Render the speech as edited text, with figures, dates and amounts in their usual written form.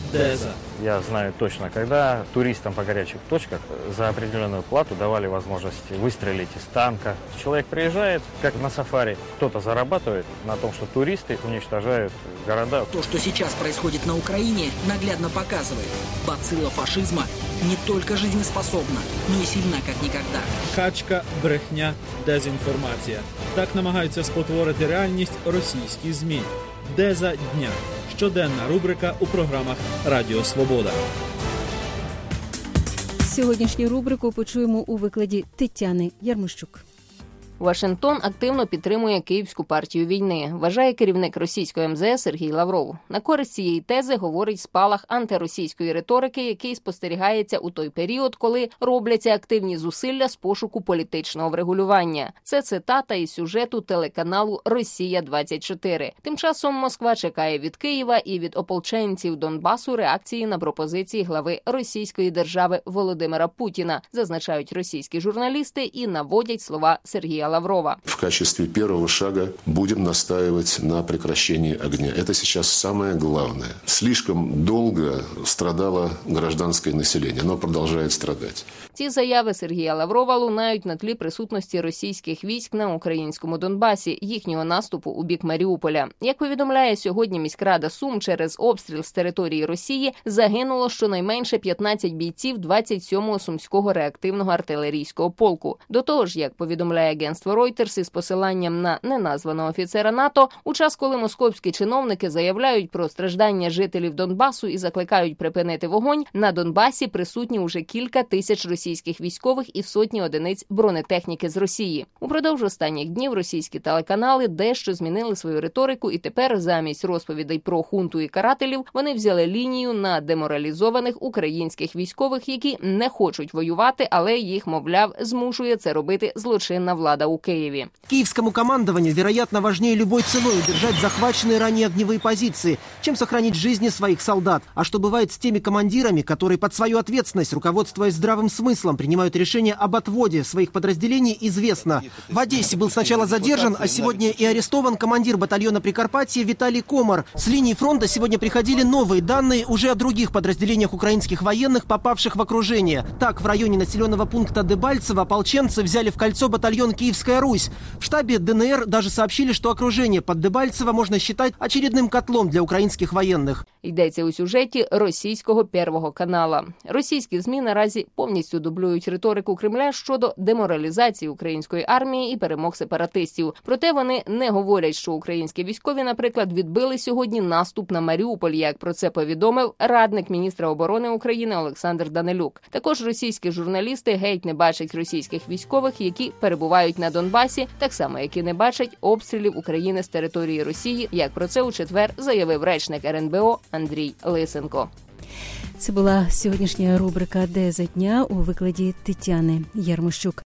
Деза. Я знаю точно, когда туристам по горячих точках за определенную плату давали возможность выстрелить из танка. Человек приезжает, как на сафари, кто-то зарабатывает на том, что туристы уничтожают города. То, что сейчас происходит на Украине, наглядно показывает. Бацилла фашизма не только жизнеспособна, но и сильна, как никогда. Качка, брехня, дезінформація. Так намагаються спотворити реальність російські ЗМІ. Деза дня. Щоденна рубрика у програмах Радіо Свобода. Сьогоднішню рубрику почуємо у викладі Тетяни Ярмощук. Вашингтон активно підтримує Київську партію війни, вважає керівник російської МЗС Сергій Лавров. На користь цієї тези говорить спалах антиросійської риторики, який спостерігається у той період, коли робляться активні зусилля з пошуку політичного врегулювання. Це цитата із сюжету телеканалу «Росія-24». Тим часом Москва чекає від Києва і від ополченців Донбасу реакції на пропозиції глави російської держави Володимира Путіна, зазначають російські журналісти і наводять слова Сергія Лаврова. В качестве первого шага будем настаивать на прекращении огня. Это сейчас самое главное. Слишком долго страдало гражданское население. Оно продолжает страдать. Ці заяви Сергія Лаврова лунають на тлі присутності російських військ на українському Донбасі, їхнього наступу у бік Маріуполя. Як повідомляє сьогодні міськрада Сум, через обстріл з території Росії загинуло щонайменше 15 бійців 27-го Сумського реактивного артилерійського полку. До того ж, як повідомляє агентство Reuters із посиланням на неназваного офіцера НАТО, у час, коли московські чиновники заявляють про страждання жителів Донбасу і закликають припинити вогонь, на Донбасі присутні уже кілька тисяч російських військових і сотні одиниць бронетехніки з Росії. Упродовж останніх днів російські телеканали дещо змінили свою риторику, і тепер замість розповідей про хунту і карателів вони взяли лінію на деморалізованих українських військових, які не хочуть воювати, але їх, мовляв, змушує це робити злочинна влада у Киеве. Киевскому командованию, вероятно, важнее любой ценой удержать захваченные ранее огневые позиции, чем сохранить жизни своих солдат. А что бывает с теми командирами, которые под свою ответственность, руководствуясь здравым смыслом, принимают решение об отводе своих подразделений, известно. В Одессе был сначала задержан, а сегодня и арестован командир батальона Прикарпатья Виталий Комар. С линии фронта сегодня приходили новые данные уже о других подразделениях украинских военных, попавших в окружение. Так, в районе населенного пункта Дебальцево ополченцы взяли в кольцо батальон «Киевская Русь». В штабе ДНР даже сообщили, что окружение под Дебальцево можно считать очередным котлом для українських воєнних. Йдеться у сюжеті російського Первого канала. Російські ЗМІ наразі повністю дублюють риторику Кремля щодо деморалізації української армії і перемог сепаратистів. Проте вони не говорять, що українські військові, наприклад, відбили сьогодні наступ на Маріуполь, як про це повідомив радник міністра оборони України Олександр Данилюк. Також російські журналісти геть не бачать російських військових, які перебувають на Донбасі, так само, як і не бачать обстрілів України з території Росії, як про це у четвер заявив речник РНБО Андрій Лисенко. Це була сьогоднішня рубрика «Деза дня» у викладі Тетяни Ярмощук.